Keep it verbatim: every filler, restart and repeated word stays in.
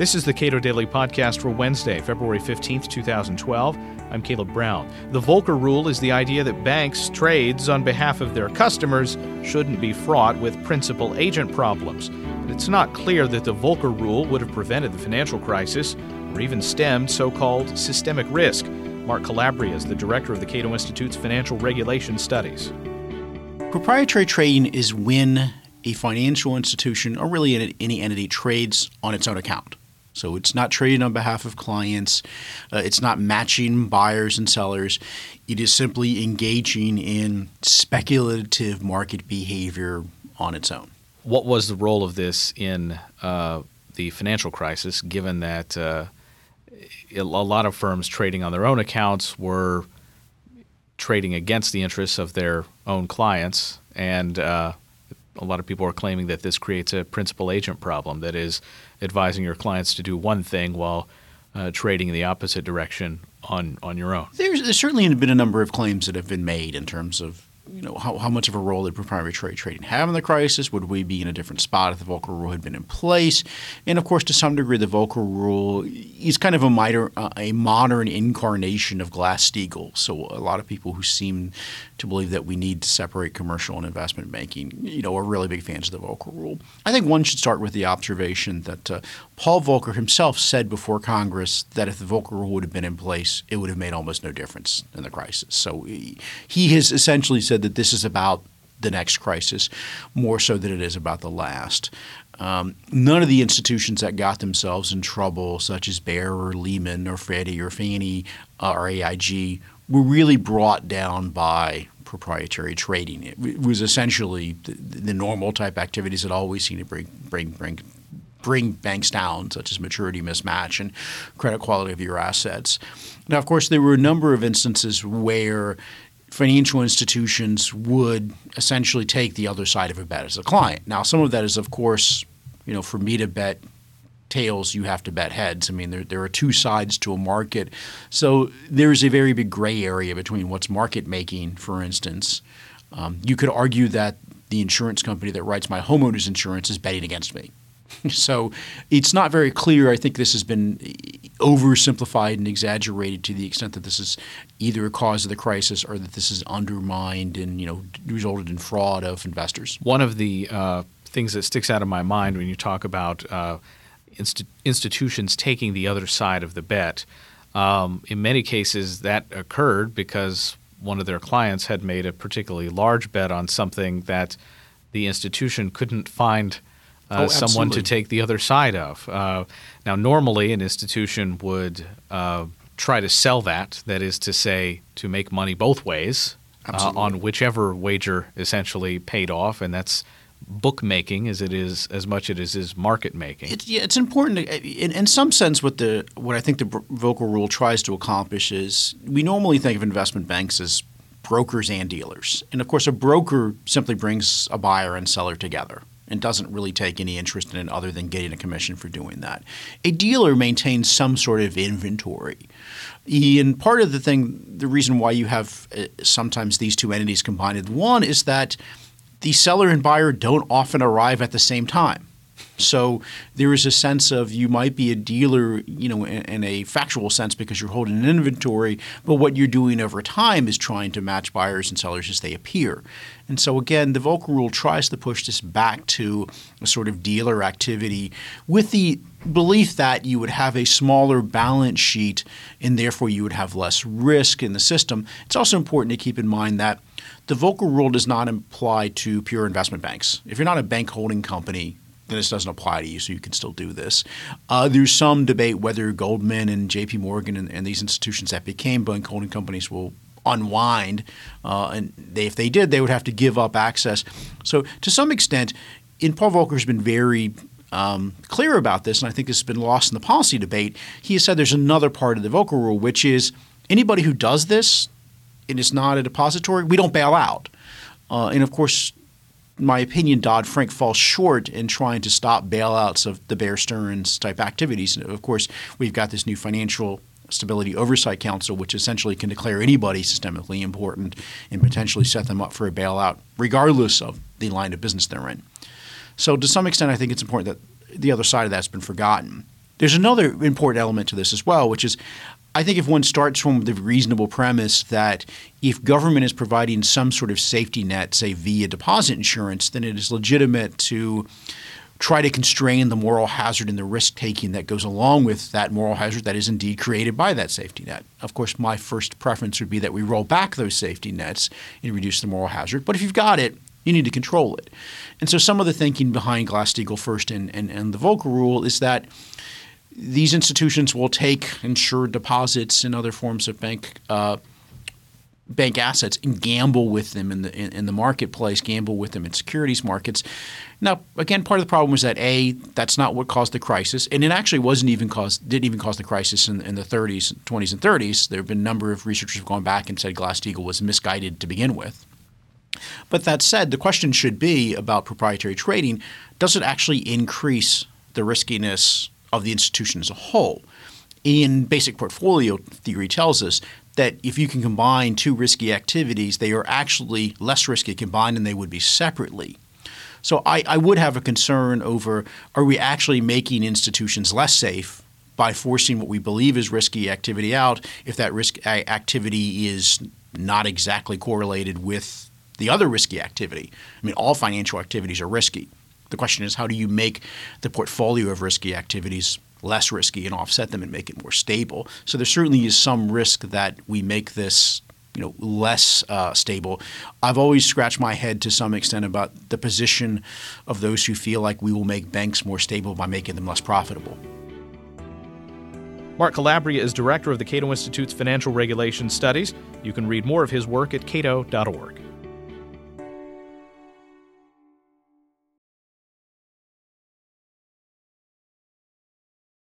This is the Cato Daily Podcast for Wednesday, February fifteenth, twenty twelve. I'm Caleb Brown. The Volcker Rule is the idea that banks' trades on behalf of their customers shouldn't be fraught with principal-agent problems. But it's not clear that the Volcker Rule would have prevented the financial crisis or even stemmed so-called systemic risk. Mark Calabria is the director of the Cato Institute's Financial Regulation Studies. Proprietary trading is when a financial institution, or really any entity, trades on its own account. So it's not trading on behalf of clients. Uh, it's not matching buyers and sellers. It is simply engaging in speculative market behavior on its own. What was the role of this in uh, the financial crisis, given that uh, a lot of firms trading on their own accounts were trading against the interests of their own clients, and uh, a lot of people are claiming that this creates a principal-agent problem, that is, advising your clients to do one thing while uh, trading in the opposite direction on, on your own. There's, there's certainly been a number of claims that have been made in terms of you know how, how much of a role did proprietary trading have in the crisis? Would we be in a different spot if the Volcker Rule had been in place? And of course, to some degree, the Volcker Rule is kind of a, minor, uh, a modern incarnation of Glass-Steagall. So a lot of people who seem to believe that we need to separate commercial and investment banking, you know, are really big fans of the Volcker Rule. I think one should start with the observation that uh, Paul Volcker himself said before Congress that if the Volcker Rule would have been in place, it would have made almost no difference in the crisis. So he, he has essentially said that this is about the next crisis more so than it is about the last. Um, none of the institutions that got themselves in trouble, such as Bear or Lehman or Freddie or Fannie uh, or A I G, were really brought down by proprietary trading. It was essentially the, the normal type activities that always seem to bring bring bring bring banks down, such as maturity mismatch and credit quality of your assets. Now, of course, there were a number of instances where financial institutions would essentially take the other side of a bet as a client. Now, some of that is, of course, you know, for me to bet tails, you have to bet heads. I mean, there there are two sides to a market. So there's a very big gray area between what's market making, for instance. Um, you could argue that the insurance company that writes my homeowner's insurance is betting against me. So it's not very clear. I think this has been oversimplified and exaggerated to the extent that this is either a cause of the crisis or that this is undermined and, you know, resulted in fraud of investors. One of the uh, things that sticks out of my mind when you talk about uh, inst- institutions taking the other side of the bet, um, in many cases that occurred because one of their clients had made a particularly large bet on something that the institution couldn't find Uh, oh, someone to take the other side of. Uh, now, normally an institution would uh, try to sell that, that is to say, to make money both ways uh, on whichever wager essentially paid off, and that's bookmaking as it is as much as it is market making. It's, yeah, it's important. To, in, in some sense, what the what I think the Volcker Rule tries to accomplish is we normally think of investment banks as brokers and dealers, and of course, a broker simply brings a buyer and seller together and doesn't really take any interest in it other than getting a commission for doing that. A dealer maintains some sort of inventory. And part of the thing, the reason why you have uh, sometimes these two entities combined in one is that the seller and buyer don't often arrive at the same time. So there is a sense of you might be a dealer, you know, in, in a factual sense because you're holding an inventory, but what you're doing over time is trying to match buyers and sellers as they appear. And so again, the Volcker Rule tries to push this back to a sort of dealer activity with the belief that you would have a smaller balance sheet and therefore you would have less risk in the system. It's also important to keep in mind that the Volcker Rule does not apply to pure investment banks. If you're not a bank holding company, then this doesn't apply to you, so you can still do this. Uh, there's some debate whether Goldman and J P Morgan and, and these institutions that became bank holding companies will unwind, uh, and they, if they did, they would have to give up access. So to some extent, and Paul Volcker has been very um, clear about this, and I think this has been lost in the policy debate. He has said there's another part of the Volcker Rule, which is anybody who does this and is not a depository, we don't bail out. Uh, and of course, in my opinion, Dodd-Frank falls short in trying to stop bailouts of the Bear Stearns type activities. And of course, we've got this new Financial Stability Oversight Council, which essentially can declare anybody systemically important and potentially set them up for a bailout, regardless of the line of business they're in. So to some extent, I think it's important that the other side of that's been forgotten. There's another important element to this as well, which is I think if one starts from the reasonable premise that if government is providing some sort of safety net, say via deposit insurance, then it is legitimate to try to constrain the moral hazard and the risk-taking that goes along with that moral hazard that is indeed created by that safety net. Of course, my first preference would be that we roll back those safety nets and reduce the moral hazard. But if you've got it, you need to control it. And so some of the thinking behind Glass-Steagall first and, and, and the Volcker Rule is that these institutions will take insured deposits and other forms of bank uh, bank assets and gamble with them in the in, in the marketplace, gamble with them in securities markets. Now, again, part of the problem was that A, that's not what caused the crisis, and it actually wasn't even caused didn't even cause the crisis in, in the thirties, twenties, and thirties. There have been a number of researchers who have gone back and said Glass-Steagall was misguided to begin with. But that said, the question should be about proprietary trading: does it actually increase the riskiness of the institution as a whole? In basic portfolio theory tells us that if you can combine two risky activities, they are actually less risky combined than they would be separately. So I, I would have a concern over, are we actually making institutions less safe by forcing what we believe is risky activity out if that risk activity is not exactly correlated with the other risky activity? I mean, all financial activities are risky. The question is, how do you make the portfolio of risky activities less risky and offset them and make it more stable? So there certainly is some risk that we make this, you know, less uh, stable. I've always scratched my head to some extent about the position of those who feel like we will make banks more stable by making them less profitable. Mark Calabria is director of the Cato Institute's Financial Regulation Studies. You can read more of his work at cato dot org.